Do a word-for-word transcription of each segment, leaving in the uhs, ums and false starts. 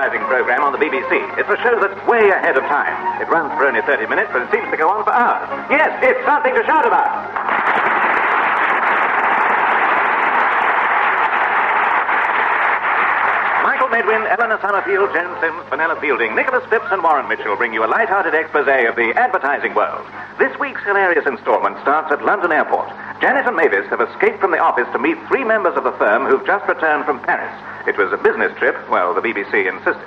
advertising program on the B B C. It's a show that's way ahead of time. It runs for only thirty minutes, but it seems to go on for hours. Yes, it's something to shout about. Medwin, Eleanor Summerfield, Jen Sims, Vanilla Fielding, Nicholas Phipps and Warren Mitchell bring you a light-hearted exposé of the advertising world. This week's hilarious installment starts at London Airport. Janet and Mavis have escaped from the office to meet three members of the firm who've just returned from Paris. It was a business trip, well, the B B C insisted.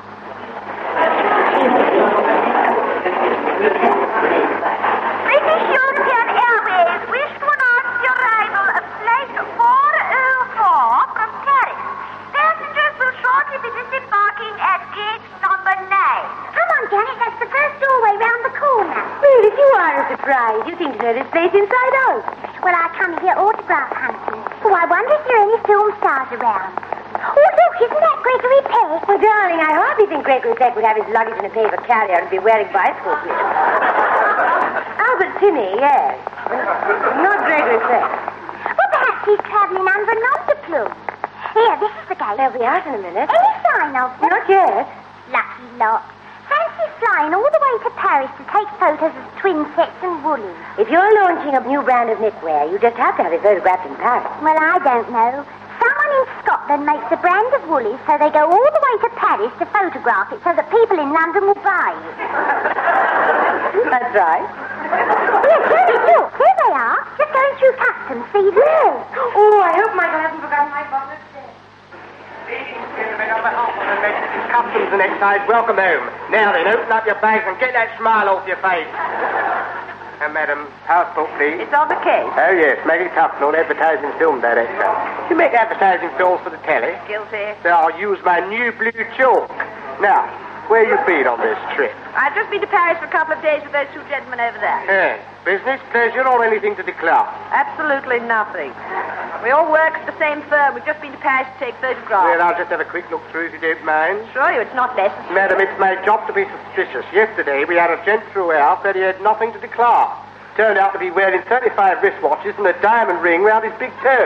British European Airways wish to announce the arrival of flight four oh four from Paris. Passengers will shortly be disembarking at gate number nine. Come on, Janet, that's the first doorway round the corner. Really, you are a surprise. You seem to know this place inside out. Well, I come here autograph hunting. So I wonder if there are any film stars around. Oh, look, isn't that Gregory Peck? Well, darling, I hardly think Gregory Peck would have his luggage in a paper carrier and be wearing bicycle cleats. Albert Finney, yes. Not Gregory Peck. Well, perhaps he's travelling under an underplume. Here, this is the gate. There'll be out in a minute. Any sign of them? Not yet. Lucky lot. Fancy flying all the way to Paris to take photos of twin sets and woolies. If you're launching a new brand of knitwear, you just have to have it photographed in Paris. Well, I don't know. Someone in Scotland makes a brand of woolies, so they go all the way to Paris to photograph it so that people in London will buy it. That's right. Yes, Jenny, look. There they are. Just going through customs. See there. Oh, I hope Michael hasn't forgotten my bottle upstairs. Ladies and gentlemen, on behalf of the Mexican Customs and Excise, welcome home. Now then, open up your bags and get that smile off your face. And, madam, passport, please. It's on the case. Oh, yes, Maggie Tufnell, advertising film director. You make advertising films for the telly? Guilty. So I'll use my new blue chalk. Now, where you been on this trip? I've just been to Paris for a couple of days with those two gentlemen over there. Eh, business, pleasure, or anything to declare? Absolutely nothing. We all work at the same firm. We've just been to Paris to take photographs. Well, I'll just have a quick look through if you don't mind. Sure you, it's not necessary. Madam, it's my job to be suspicious. Yesterday, we had a gent through our house that he had nothing to declare. Turned out to be wearing thirty-five wristwatches and a diamond ring round his big toe.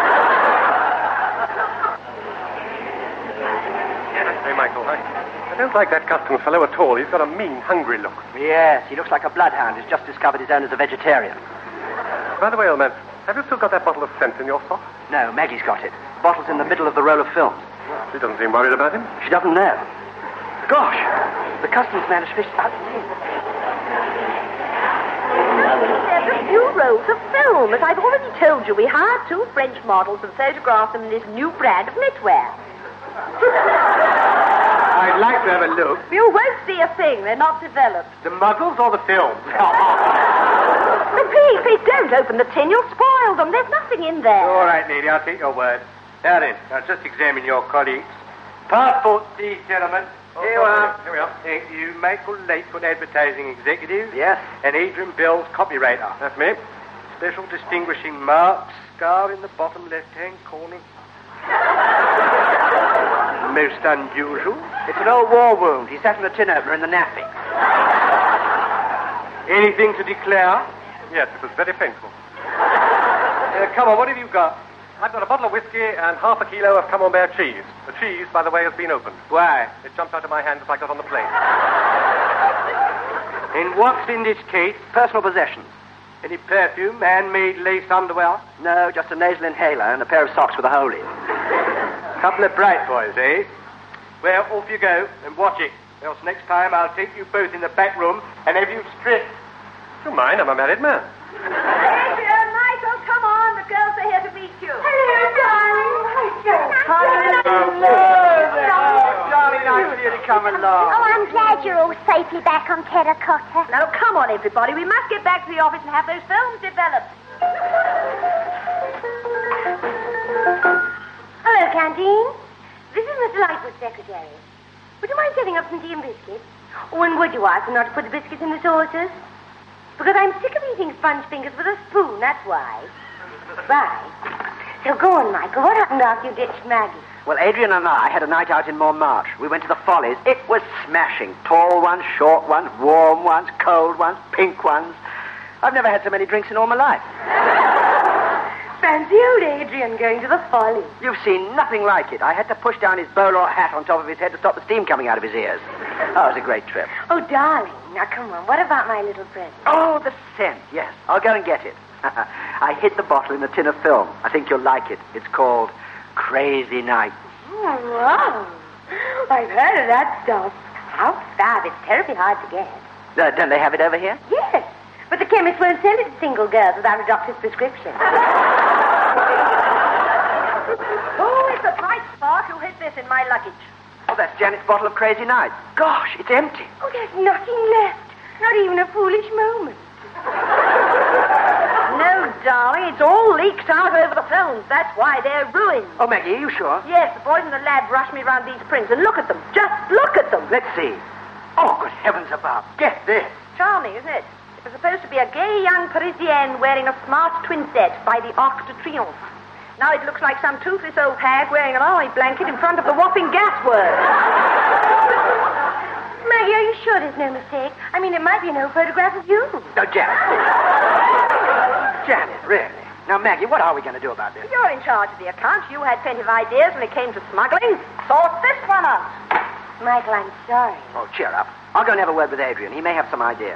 Hey, Michael, I, I don't like that customs fellow at all. He's got a mean, hungry look. Yes, he looks like a bloodhound who's just discovered his own as a vegetarian. By the way, old man, have you still got that bottle of scent in your sock? No, Maggie's got it. The bottle's in the middle of the roll of films. She doesn't seem worried about him. She doesn't know. Gosh, the customs man has fished out. There's a few rolls of film. As I've already told you, we hired two French models and photographed them in this new brand of knitwear. I'd like to have a look. You won't see a thing. They're not developed. The models or the films? But please, please don't open the tin. You'll spoil them. There's nothing in there. All right, lady, I'll take your word. Now then, I'll just examine your colleagues. Passports, please, gentlemen. Oh, Here we are. Here we are. Thank you. Michael Lightfoot, advertising executive. Yes. And Adrian Bells, copywriter. That's me. Special distinguishing mark, scar in the bottom left-hand corner. Most unusual. It's an old war wound. He sat in a tin opener in the nappy. Anything to declare? Yes, it was very painful. Uh, come on, what have you got? I've got a bottle of whiskey and half a kilo of camembert cheese. The cheese, by the way, has been opened. Why? It jumped out of my hand as I got on the plane. And what's in this case? Personal possessions. Any perfume, handmade lace underwear? No, just a nasal inhaler and a pair of socks with a hole in. Couple of bright boys, eh? Well, off you go, and watch it. Else next time I'll take you both in the back room and have you stripped. Don't mind, I'm a married man. Adrian, Michael, come on. The girls are here to meet you. Hello, darling. Oh, darling, nice of you to come along. Oh, I'm glad you're all safely back on terracotta. Now, come on, everybody. We must get back to the office and have those films developed. Hello, Canteen. This is Mister Lightwood's secretary. Would you mind setting up some tea and biscuits? Oh, and would you ask them not to put the biscuits in the saucers? Because I'm sick of eating sponge fingers with a spoon, that's why. Right. So go on, Michael. What happened after you ditched Maggie? Well, Adrian and I had a night out in Montmartre. We went to the Follies. It was smashing. Tall ones, short ones, warm ones, cold ones, pink ones. I've never had so many drinks in all my life. Fancy old Adrian going to the Follies. You've seen nothing like it. I had to push down his bowler hat on top of his head to stop the steam coming out of his ears. Oh, it was a great trip. Oh, darling. Now, come on. What about my little present? Oh, the scent. Yes, I'll go and get it. I hid the bottle in a tin of film. I think you'll like it. It's called Crazy Night. Oh, wow. I've heard of that stuff. How fab. It's terribly hard to get. Uh, don't they have it over here? Yes. But the chemist won't sell it to single girls without a doctor's prescription. Oh, it's a bright spark. Who hid this in my luggage? Oh, that's Janet's bottle of Crazy Night. Gosh, it's empty. Oh, there's nothing left. Not even a foolish moment. No, darling. It's all leaked out over the films. That's why they're ruined. Oh, Maggie, are you sure? Yes, the boys in the lab rushed me round these prints. And look at them. Just look at them. Let's see. Oh, good heavens above. Get this. Charming, isn't it? It was supposed to be a gay young Parisienne wearing a smart twin set by the Arc de Triomphe. Now it looks like some toothless old hag wearing an army blanket in front of the Wapping Gasworks. Maggie, are you sure there's no mistake? I mean, it might be an old photograph of you. No, Janet. Janet, really? Now, Maggie, what are we going to do about this? You're in charge of the account. You had plenty of ideas when it came to smuggling. Sort this one out. Michael, I'm sorry. Oh, cheer up. I'll go and have a word with Adrian. He may have some ideas.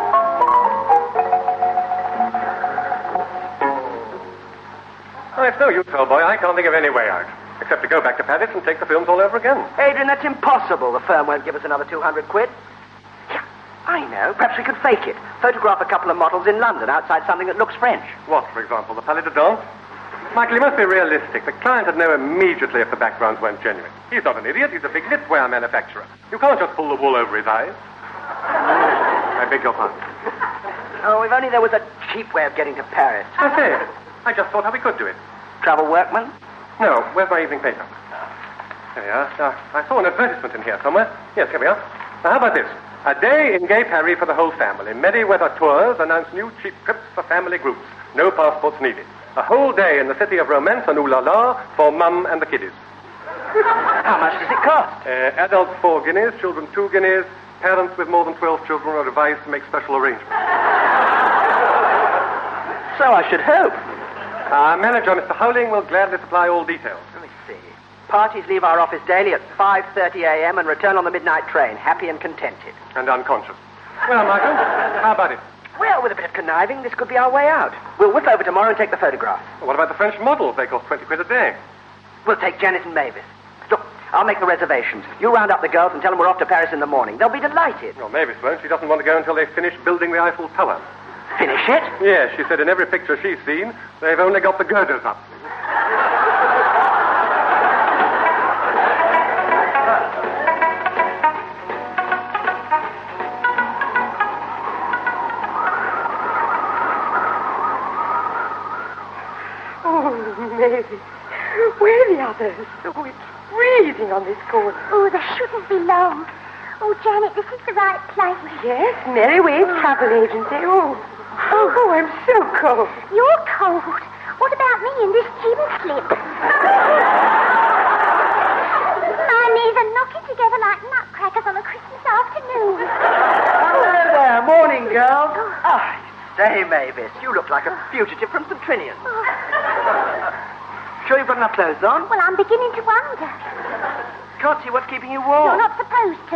Oh, it's no use, old boy. I can't think of any way out. Except to go back to Paris and take the films all over again. Adrian, that's impossible. The firm won't give us another two hundred quid. Yeah, I know. Perhaps we could fake it. Photograph a couple of models in London outside something that looks French. What, for example? The Palais de Danse? Michael, you must be realistic. The client would know immediately if the backgrounds weren't genuine. He's not an idiot. He's a big knitwear manufacturer. You can't just pull the wool over his eyes. I beg your pardon. Oh, if only there was a cheap way of getting to Paris. I say, I just thought how we could do it. Travel workman? No, where's my evening paper? There we are. Now, I saw an advertisement in here somewhere. Yes, here we are. Now, how about this? A day in gay Paris for the whole family. Merryweather Tours announce new cheap trips for family groups. No passports needed. A whole day in the city of romance and ooh la la for mum and the kiddies. How much does it cost? Uh, adults four guineas, children two guineas. Parents with more than twelve children are advised to make special arrangements. So I should hope. Our manager, Mister Howling, will gladly supply all details. Let me see. Parties leave our office daily at five thirty a.m. and return on the midnight train, happy and contented. And unconscious. Well, Michael, how about it? Well, with a bit of conniving, this could be our way out. We'll whip over tomorrow and take the photograph. Well, what about the French models? They cost twenty quid a day. We'll take Janet and Mavis. Look, I'll make the reservations. You round up the girls and tell them we're off to Paris in the morning. They'll be delighted. Well, Mavis won't. She doesn't want to go until they've finished building the Eiffel Tower. Finish it? Yes, she said in every picture she's seen, they've only got the girders up. Oh, Mary. Where are the others? Oh, it's freezing on this corner. Oh, they shouldn't be long. Oh, Janet, this is the right place. Yes, Merryweather Travel Agency. Oh. oh, oh, I'm so cold. You're cold. What about me in this gym slip? My knees are knocking together like nutcrackers on a Christmas afternoon. Hello there. Morning, girls. Ah, say, Mavis, you look like a fugitive from St Trinian. Oh. Sure you've got enough clothes on? Well, I'm beginning to wonder. Can't see what's keeping you warm. You're not supposed to.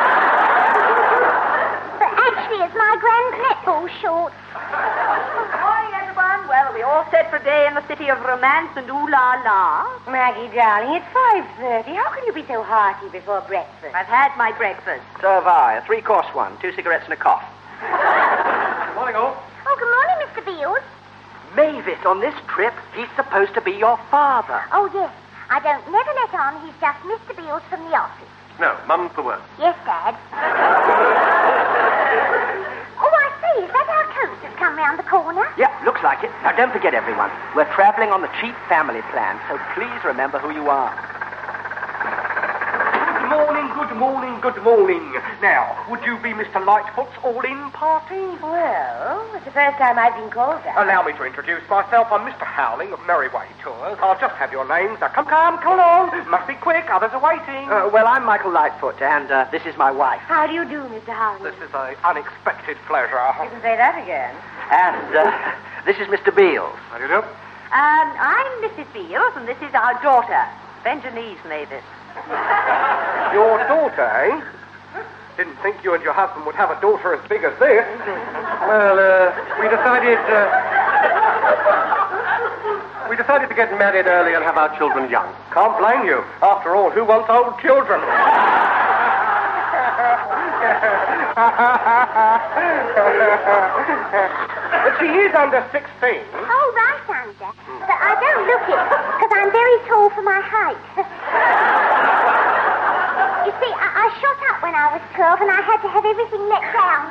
But actually, it's my grand netball shorts. Morning, everyone. Well, are we all set for a day in the city of romance and ooh la la? Maggie, darling, it's five thirty. How can you be so hearty before breakfast? I've had my breakfast. So have I. A three-course one. Two cigarettes and a cough. Morning, all. Oh, good morning, Mister Beals. Mavis, on this trip, he's supposed to be your father. Oh, yes. I don't never let on he's just Mister Beals from the office. No, mum's the word. Yes, Dad. Oh, I see. Is that our coach that's come round the corner? Yep, looks like it. Now, don't forget, everyone, we're traveling on the cheap family plan, so please remember who you are. Good morning, good morning, good morning. Now, would you be Mister Lightfoot's all-in party? Well, it's the first time I've been called that. Allow me to introduce myself. I'm Mister Howling of Merryweather Tours. I'll just have your names. Now, come, come, come along. Must be quick. Others are waiting. Uh, well, I'm Michael Lightfoot, and uh, this is my wife. How do you do, Mister Howland? This is an unexpected pleasure. You can say that again. And uh, this is Mister Beals. How do you do? Um, I'm Missus Beals, and this is our daughter, Benjanice Mavis. Your daughter, eh? Didn't think you and your husband would have a daughter as big as this. Well, uh, we decided, uh, we decided to get married early and have our children young. Can't blame you. After all, who wants old children? But she is under sixteen. Oh, right, under. But I don't look it, because I'm very tall for my height. You see, I, I shot up when I was twelve, and I had to have everything let down.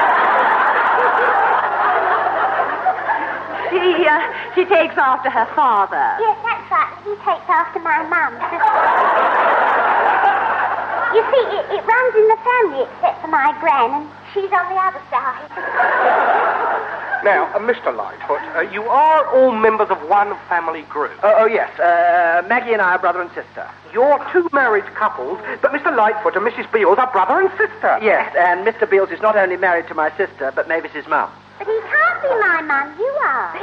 She, uh, she takes after her father. Yes, that's right. He takes after my mum. You see, it, it runs in the family except for my gran, and she's on the other side. Now, uh, Mister Lightfoot, uh, you are all members of one family group. Oh, oh yes. Uh, Maggie and I are brother and sister. You're two married couples, but Mister Lightfoot and Missus Beals are brother and sister. Yes, and Mister Beals is not only married to my sister, but Mavis's mum. But he can't be my mum. You are.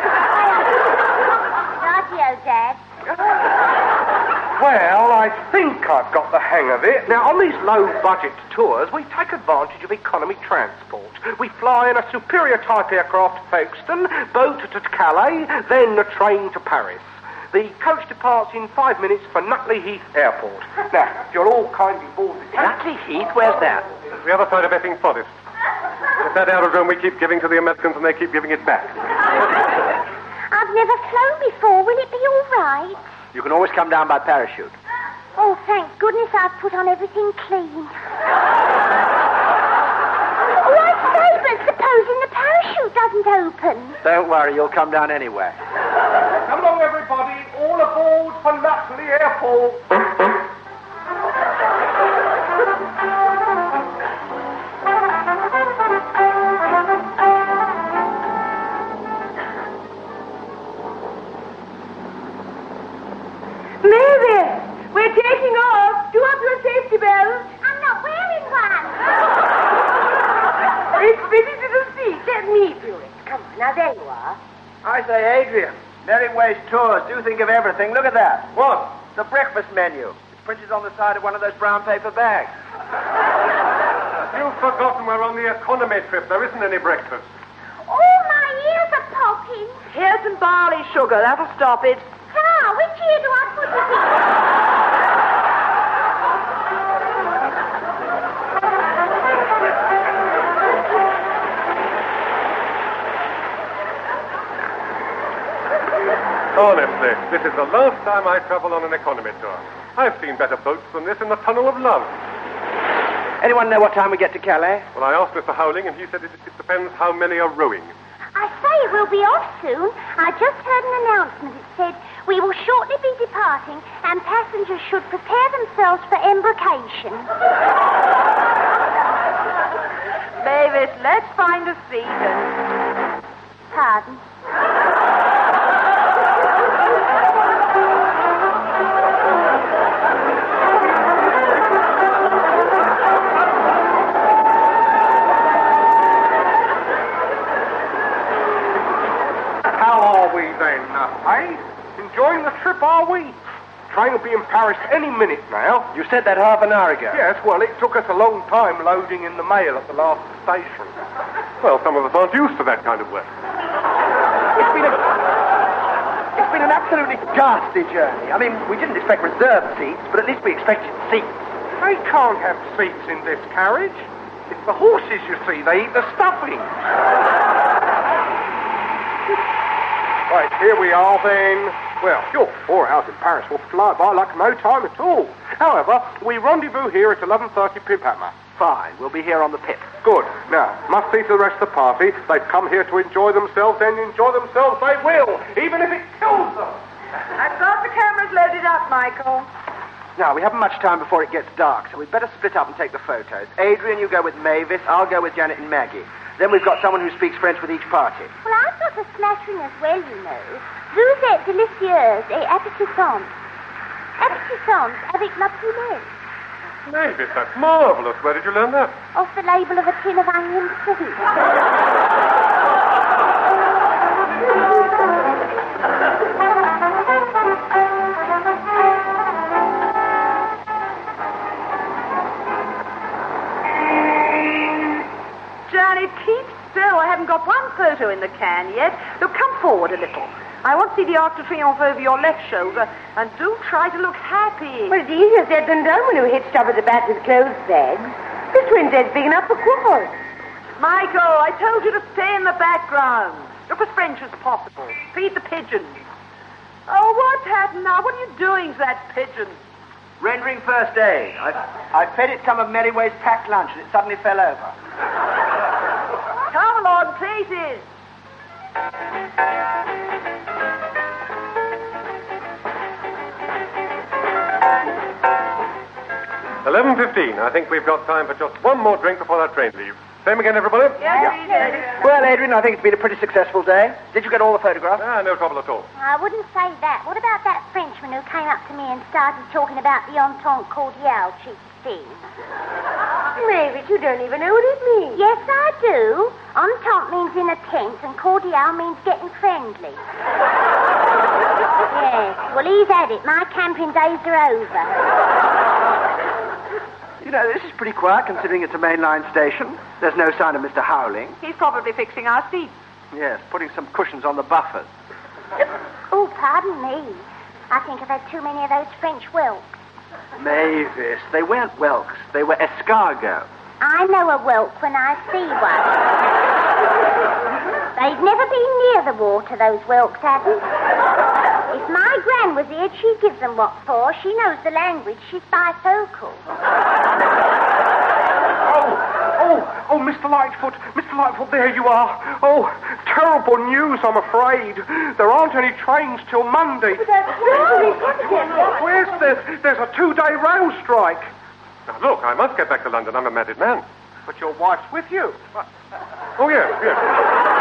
Radio, Dad. Well, I think I've got the hang of it. Now, on these low-budget tours, we take advantage of economy transport. We fly in a superior type aircraft to Folkestone, boat to Calais, then a train to Paris. The coach departs in five minutes for Nutley Heath Airport. Now, if you're all kindly boarded... Nutley Heath? Where's that? It's the other side of Epping Forest. It's that aerodrome we keep giving to the Americans, and they keep giving it back. I've never flown before. Will it be all right? You can always come down by parachute. Oh, thank goodness I've put on everything clean. Oh, I say, but supposing the parachute doesn't open? Don't worry, you'll come down anyway. Come along, everybody. All aboard for Nutley Airport. Mavis, we're taking off. Do up your safety belt. I'm not wearing one. It's fitted to the seat. Let me do it. Come on, now there you are. I say, Adrian, Merryways Tours do think of everything. Look at that. What? The breakfast menu. It's printed on the side of one of those brown paper bags. You've forgotten we're on the economy trip. There isn't any breakfast. Oh, my ears are popping. Here's some barley sugar. That'll stop it. Ah, which ear do I put it in? Honestly, this is the last time I travel on an economy tour. I've seen better boats than this in the Tunnel of Love. Anyone know what time we get to Calais? Well, I asked Mister Howling, and he said it, it depends how many are rowing. I say we'll be off soon. I just heard an announcement. It said we will shortly be departing and passengers should prepare themselves for embarkation. Mavis, let's find a seat and... Pardon? How are we then, uh, eh? Enjoying the trip, are we? Train will be in Paris any minute now. You said that half an hour ago. Yes, well, it took us a long time loading in the mail at the last station. Well, some of us aren't used to that kind of work. It's been, a, it's been an absolutely ghastly journey. I mean, we didn't expect reserved seats, but at least we expected seats. They can't have seats in this carriage. It's the horses, you see. They eat the stuffing. Right, here we are then. Well, your four hours in Paris will fly by like no time at all. However, we rendezvous here at eleven thirty P M. Fine, we'll be here on the pip. Good. Now, must see to the rest of the party. They've come here to enjoy themselves, and enjoy themselves they will, even if it kills them. I've got the cameras loaded up, Michael. Now, we haven't much time before it gets dark, so we'd better split up and take the photos. Adrian, you go with Mavis. I'll go with Janet and Maggie. Then we've got someone who speaks French with each party. Well, I've got a smattering as well, you know. Vous êtes délicieuse et appétissante. Appétissante avec la poulette. Mavis, that's marvelous. Where did you learn that? Off the label of a tin of onion soup. Janet, keep still. I haven't got one photo in the can yet. Look, come forward a little. I want to see the Arc de Triomphe over your left shoulder, and do try to look happy. Well, it's easier said than done when you're hitched up at the back with clothes bags. This twin set's big enough for quads. Michael, I told you to stay in the background. Look as French as possible. Feed the pigeons. Oh, what's happened now? What are you doing to that pigeon? Rendering first aid. I, I fed it some of Merriway's packed lunch and it suddenly fell over. Come along, places. eleven fifteen. I think we've got time for just one more drink before that train leaves. Same again, everybody? Yes, yeah. Well, Adrian, I think it's been a pretty successful day. Did you get all the photographs? Ah, no trouble at all. I wouldn't say that. What about that Frenchman who came up to me and started talking about the entente cordiale cheap thing? Mavis, you don't even know what it means. Yes, I do. Entente means in a tent, and cordiale means getting friendly. Yes, well, he's had it. My camping days are over. You know, this is pretty quiet considering it's a mainline station. There's no sign of Mister Howling. He's probably fixing our seats. Yes, putting some cushions on the buffers. Oh, pardon me. I think I've had too many of those French whelks. Mavis, they weren't whelks. They were escargot. I know a whelk when I see one. They've never been near the water, those whelks haven't. If my gran was here, she'd give them what for. She knows the language. She's bifocal. Oh, oh, oh, Mister Lightfoot, Mister Lightfoot, there you are. Oh, terrible news, I'm afraid. There aren't any trains till Monday. But that's Where's this? There's a two-day rail strike. Now, look, I must get back to London. I'm a married man. But your wife's with you. Oh, yes, yes.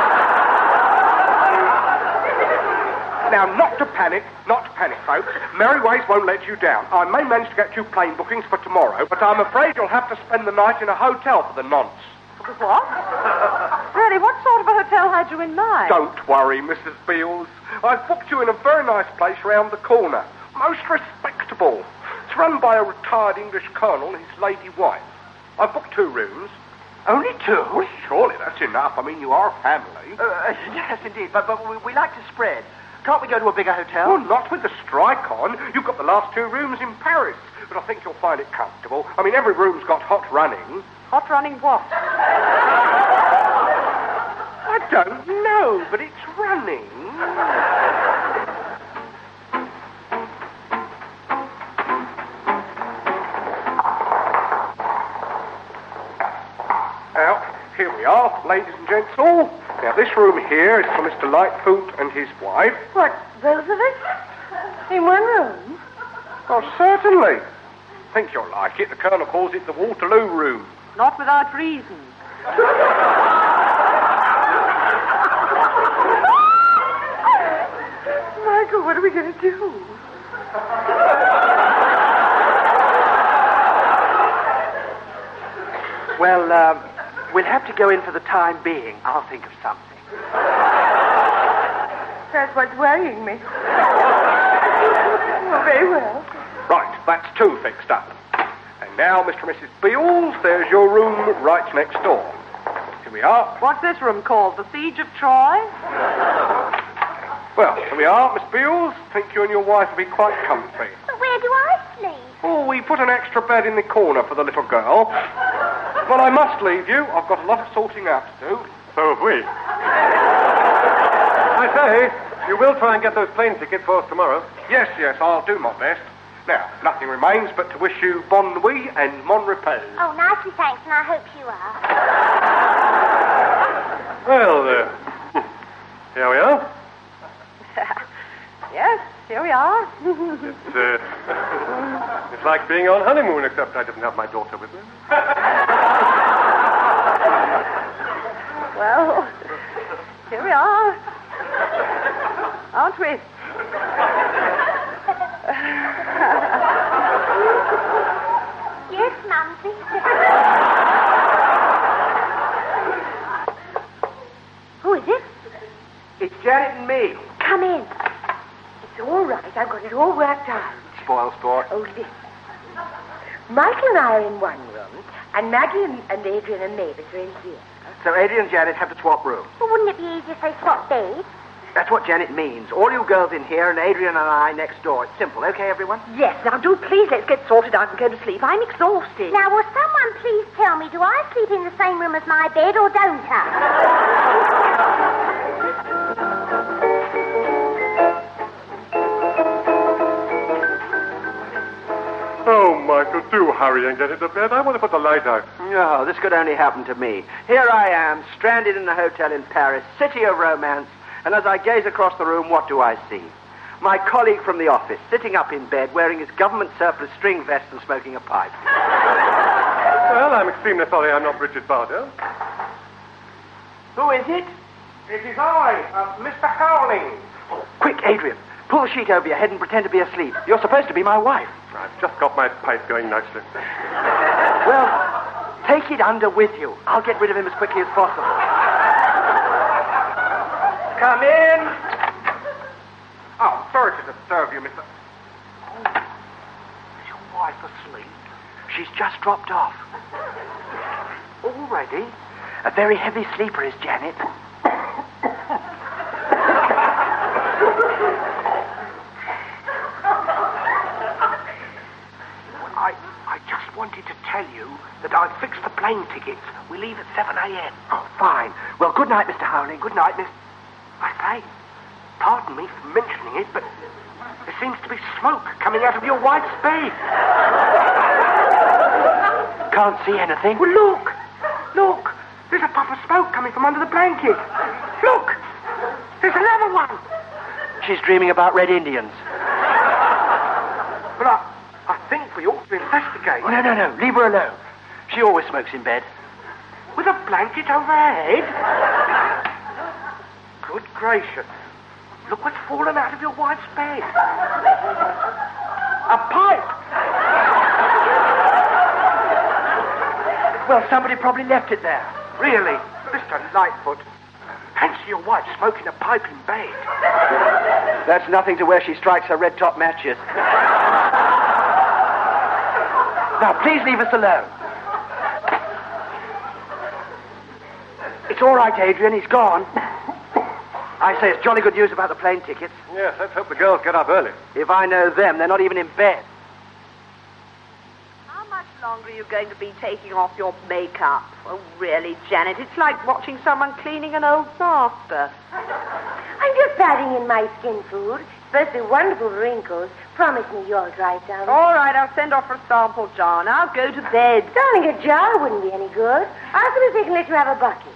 Now, not to panic, not to panic, folks. Merryways won't let you down. I may manage to get you plane bookings for tomorrow, but I'm afraid you'll have to spend the night in a hotel for the nonce. What? Really, what sort of a hotel had you in mind? Don't worry, Missus Beals. I've booked you in a very nice place round the corner. Most respectable. It's run by a retired English colonel and his lady wife. I've booked two rooms. Only two? Well, surely that's enough. I mean, you are a family. Uh, yes, indeed, but, but we, we like to spread. Can't we go to a bigger hotel? Well, not with the strike on. You've got the last two rooms in Paris, but I think you'll find it comfortable. I mean, every room's got hot running. Hot running what? I don't know, but it's running. Now, here we are, ladies and gents all. Now, this room here is for Mister Lightfoot and his wife. What, both of us? In one room? Oh, certainly. Think you'll like it. The Colonel calls it the Waterloo Room. Not without reason. Michael, what are we going to do? Well, um, we'll have to go in for the time being. I'll think of something. That's what's worrying me. Oh, very well. Right, that's two fixed up. And now, Mister and Missus Beals, there's your room right next door. Here we are. What's this room called? The Siege of Troy? Well, here we are, Miss Beals. Think you and your wife will be quite comfy. But where do I sleep? Oh, we put an extra bed in the corner for the little girl. But I must leave you. I've got a lot of sorting out to do. So have we. I say, you will try and get those plane tickets for us tomorrow. Yes, yes, I'll do my best. Now, nothing remains but to wish you bon nuit and mon repos. Oh, nicely, thanks, and I hope you are. Well, uh, here we are. Yes, here we are. It's, uh, it's like being on honeymoon, except I didn't have my daughter with me. Well, here we are. Aren't we? Yes, Mumsy. Who is it? It's Janet and me. Come in. It's all right. I've got it all worked out. Spoil sport. Oh, listen. Michael and I are in one room, and Maggie and, and Adrian and Mavis are in here. So Adrian and Janet have to swap rooms. Well, wouldn't it be easier if they swapped beds? That's what Janet means. All you girls in here and Adrian and I next door. It's simple, okay, everyone? Yes, now do please let's get sorted out and go to sleep. I'm exhausted. Now, will someone please tell me, do I sleep in the same room as my bed or don't I? Oh, Michael, do hurry and get into bed. I want to put the light out. No, this could only happen to me. Here I am, stranded in a hotel in Paris, city of romance, and as I gaze across the room, what do I see? My colleague from the office, sitting up in bed, wearing his government surplus string vest and smoking a pipe. Well, I'm extremely sorry I'm not Richard Bardo. Who is it? It is I, uh, Mister Howling. Oh, quick, Adrian, pull the sheet over your head and pretend to be asleep. You're supposed to be my wife. I've just got my pipe going nicely. Well, take it under with you. I'll get rid of him as quickly as possible. Come in. Oh, sorry to disturb you, Mister Oh, is your wife asleep? She's just dropped off. Already? A very heavy sleeper is Janet. I, I just wanted to tell you that I've fixed the plane tickets. We leave at seven a.m. Oh, fine. Well, good night, Mister Howling. Good night, Miss... I say, pardon me for mentioning it, but there seems to be smoke coming out of your wife's bed. Can't see anything. Well, look. Look. There's a puff of smoke coming from under the blanket. Look. There's another one. She's dreaming about Red Indians. But I, I think we ought to investigate. Oh, no, no, no. Leave her alone. She always smokes in bed. With a blanket over her head? Good gracious. Look what's fallen out of your wife's bed. A pipe. Well, somebody probably left it there. Really? Mister Lightfoot, fancy your wife smoking a pipe in bed. That's nothing to where she strikes her red top matches. Now, please leave us alone. It's all right, Adrian. He's gone. I say, it's jolly good news about the plane tickets. Yes, let's hope the girls get up early. If I know them, they're not even in bed. How much longer are you going to be taking off your makeup? Oh, really, Janet, it's like watching someone cleaning an old plaster. I'm just patting in my skin food. It's supposed to be wonderful wrinkles. Promise me you'll dry down. All right, I'll send off for a sample jar. Now go to bed. Darling, a jar wouldn't be any good. Ask them if they can let you have a bucket.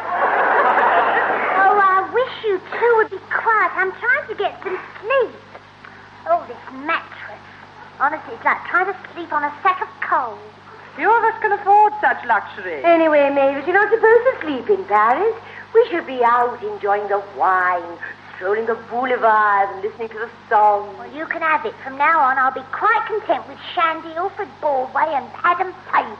Oh, I wish you two would be quiet. I'm trying to get some sleep. Oh, this mattress. Honestly, it's like trying to sleep on a sack of coal. Few of us can afford such luxury. Anyway, Mavis, you're not supposed to sleep in Paris. We should be out enjoying the wine, strolling the boulevard and listening to the songs. Well, you can have it. From now on, I'll be quite content with Shandy, Ilford Broadway and Adam Place.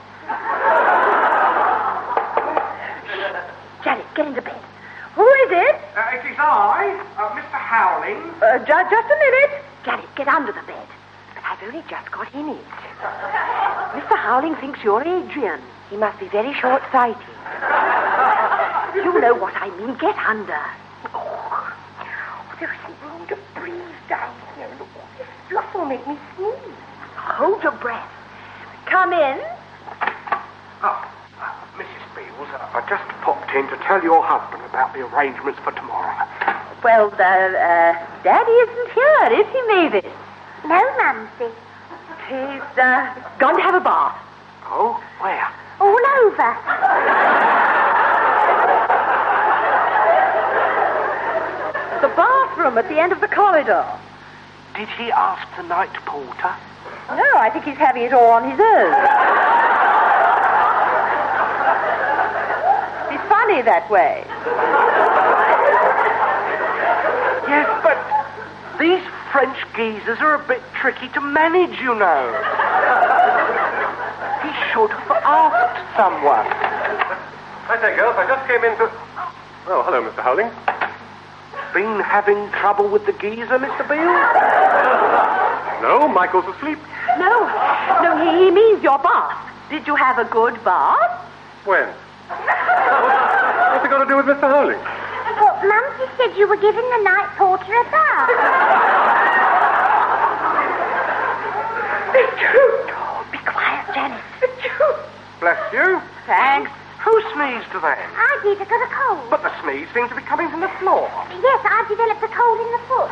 Janet, get into bed. Who is it? Uh, it is I, uh, Mister Howling. Uh, ju- just a minute. Janet, get under the bed. I've only just got in it. Mister Howling thinks you're Adrian. He must be very short-sighted. You know what I mean. Get under. Oh, there isn't room to breathe down here. Look, this fluff will make me sneeze. Hold your breath. Come in. Oh, uh, Missus Beals, uh, I just popped in to tell your husband about the arrangements for tomorrow. Well, uh, uh, Daddy isn't here, is he, Mavis? No, Mumsy. He's, uh, gone to have a bath. Oh, where? All over. The bathroom at the end of the corridor. Did he ask the night porter? No, I think he's having it all on his own. He's funny that way. Yes, but these French geezers are a bit tricky to manage, you know. He should have asked someone. I say, girls, I just came in to... Oh, hello, Mister Howling. Been having trouble with the geezer, Mister Beale? No, Michael's asleep. No, no, he, he means your bath. Did you have a good bath? When? got to do with Mister Howling? Well, Mumsy said you were giving the night porter a bath. The truth. Oh, be quiet, Janet. The truth. Bless you. Thanks. Who sneezed then? I did. I got a cold. But the sneeze seems to be coming from the floor. Yes, I developed a cold in the foot.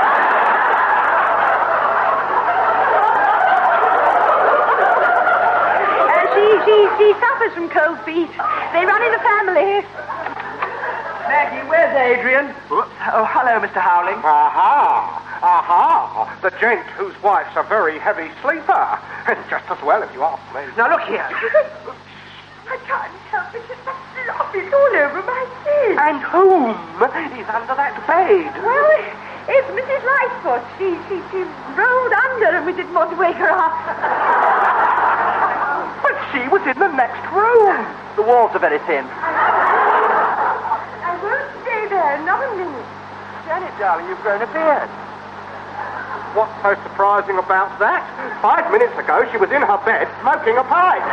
Uh, she, she, she suffers from cold feet. They run in the family. Maggie, where's Adrian? Oh, hello, Mister Howling. Aha! Aha! The gent whose wife's a very heavy sleeper. And just as well, if you ask me. Now, look here. I can't help it. It's that slop. It's all over my face. And whom is under that bed? Well, it's Missus Lightfoot. She, she, she rolled under and we didn't want to wake her up. But she was in the next room. The walls are very thin. I won't stay there. Not a minute. Janet, darling, you've grown a beard. What's so surprising about that? Five minutes ago, she was in her bed smoking a pipe.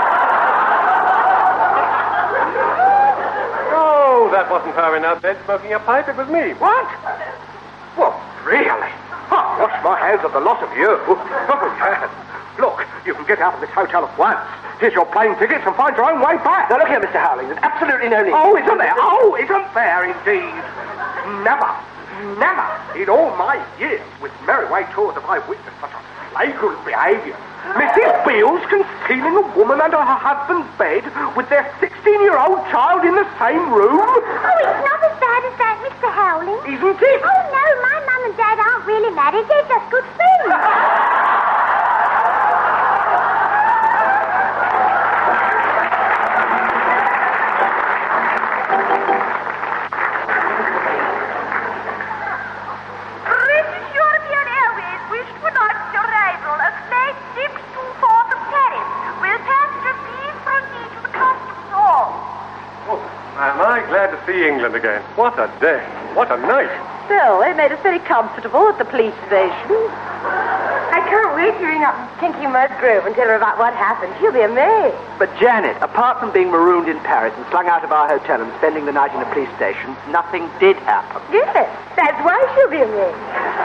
Oh, that wasn't her in her bed smoking a pipe. It was me. What? Well, really? Oh, wash my hands of the lot of you. Oh, yes. Look, you can get out of this hotel at once. Here's your plane tickets and find your own way back. Now, look here, Mister Howling. There's absolutely no need. Oh, isn't there? Oh, isn't there indeed? Never, never in all my years with Merriway Tours have I witnessed such a flagrant behaviour. Missus Beale's concealing a woman under her husband's bed with their sixteen-year-old child in the same room. Oh, it's not as bad as that, Mister Howling. Isn't it? Oh, no, my mum and dad aren't really married. They're just good friends. British European Airways wish to announce the arrival of flight six two four from Paris. Will passengers please proceed to the customs hall? Oh, am I glad to see England again. What a day. What a night. Still, they made us very comfortable at the police station. I can't wait to ring up Tinky Musgrove and tell her about what happened. She'll be amazed. But, Janet, apart from being marooned in Paris and slung out of our hotel and spending the night in a police station, nothing did happen. Yes, that's why she'll be amazed.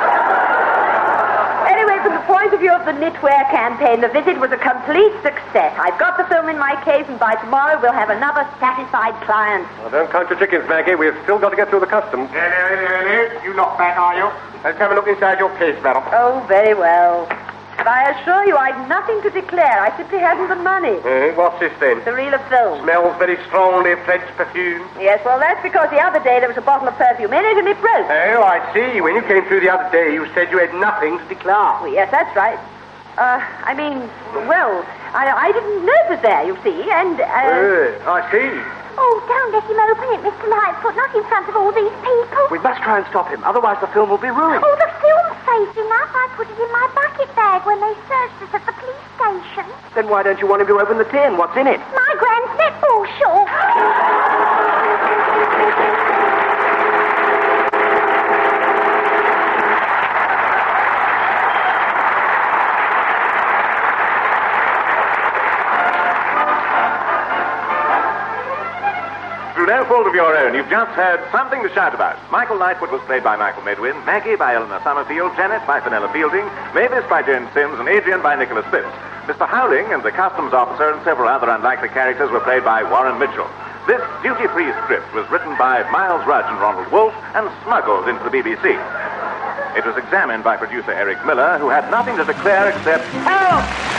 Anyway, from the point of view of the knitwear campaign, the visit was a complete success. I've got the film in my case, and by tomorrow we'll have another satisfied client. Well, don't count your chickens, Maggie. We've still got to get through the customs. Hello, hello, hello. You not back, are you? Let's have a look inside your case, madam. Oh, very well. But I assure you I'd nothing to declare. I simply hadn't the money. Uh, what's this then? The reel of film. Smells very strongly of French perfume. Yes, well, that's because the other day there was a bottle of perfume in it and it broke. Oh, I see. When you came through the other day, you said you had nothing to declare. Well, yes, that's right. Uh, I mean, well, I, I didn't know it was there, you see, and... Uh... Uh, I see. Oh, don't let him open it, Mister Lightfoot, not in front of all these people. We must try and stop him, otherwise the film will be ruined. Oh, the film's safe enough. I put it in my bucket bag when they searched us at the police station. Then why don't you want him to open the tin? What's in it? My grand netball shawl. No fault of your own, you've just heard Something to Shout About. Michael Lightfoot was played by Michael Medwin, Maggie by Eleanor Summerfield, Janet by Fenella Fielding, Mavis by Joan Sims, and Adrian by Nicholas Phipps. Mister Howling and the customs officer and several other unlikely characters were played by Warren Mitchell. This duty-free script was written by Miles Rudge and Ronald Wolfe and smuggled into the B B C. It was examined by producer Eric Miller, who had nothing to declare except help!